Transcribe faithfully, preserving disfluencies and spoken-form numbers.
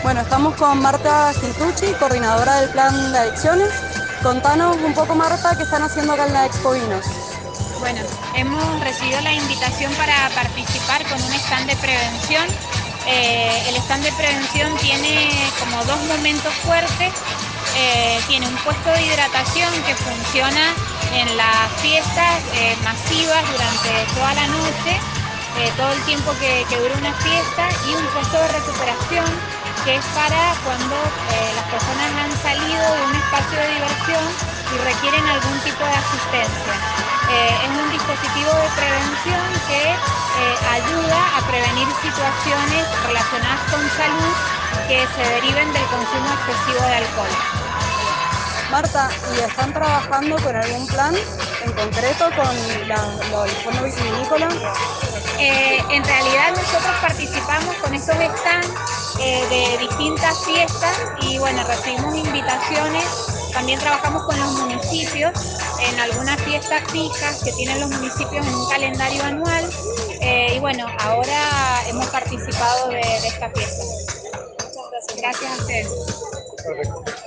Bueno, estamos con Marta Gintucci, coordinadora del Plan de Adicciones. Contanos un poco, Marta, qué están haciendo acá en la Expo Vinos. Bueno, hemos recibido la invitación para participar con un stand de prevención. Eh, el stand de prevención tiene como dos momentos fuertes. Eh, tiene un puesto de hidratación que funciona en las fiestas eh, masivas durante toda la noche, eh, todo el tiempo que, que dura una fiesta, y un puesto de recuperación que es para cuando eh, las personas han salido de un espacio de diversión y requieren algún tipo de asistencia. Eh, es un dispositivo de prevención que eh, ayuda a prevenir situaciones relacionadas con salud que se deriven del consumo excesivo de alcohol. Marta, ¿y están trabajando con algún plan en concreto con la, lo, el Fondo Vitivinícola? Eh, en realidad nosotros participamos con estos stands eh, de distintas fiestas y bueno, recibimos invitaciones. También trabajamos con los municipios en algunas fiestas fijas que tienen los municipios en un calendario anual, eh, y bueno, ahora hemos participado de, de esta fiesta. Muchas gracias. Gracias a ustedes.